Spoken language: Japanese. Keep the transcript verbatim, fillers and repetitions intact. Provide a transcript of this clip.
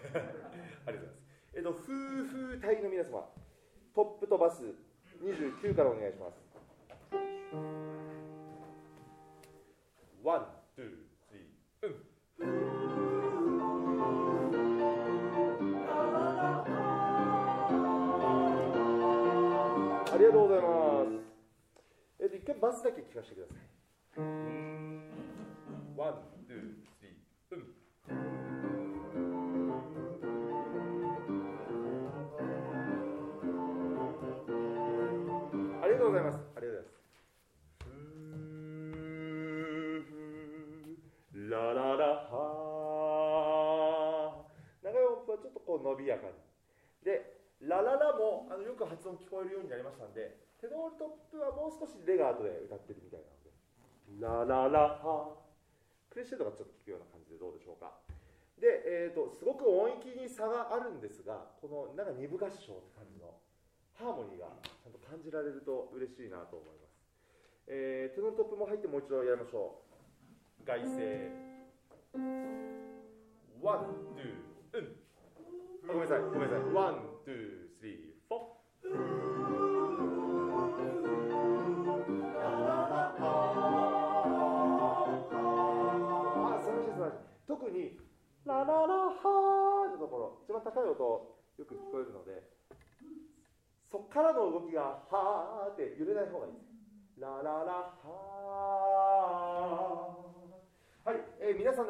ありがとうございます。えっと、夫婦隊の皆様、トップとバスにじゅうきゅうからお願いします。ワン、ツー、スリー、うん。ありがとうございます。えっと、一回バスだけ聞かせてください。ワン、ツー、スリー、うん。ありがとうございます。ありがとうございます。ラララハー。長い音符はちょっとこう伸びやかに。で、ラララもあのよく発音聞こえるようになりましたんで、テノールトップはもう少しレガートで歌ってるみたいなので、ラララハー。クレッシェンドがちょっと聞くような感じでどうでしょうか。で、えーと、すごく音域に差があるんですが、このなんか二部合唱って感じのハーモニーがちゃんと感じられると嬉しいなと思います。えー、テノールトップも入ってもう一度やりましょう。外声。ワン、ツー、うん。ごめんなさい、ごめんなさい。ワン、ツー、スリー、フォー。あ、素晴らしい素晴らしい。特にラララハーのところ、一番高い音よく聞こえるので、そっからの動きがはーって揺れない方がいいです。ラララハー。はい、えー、皆さん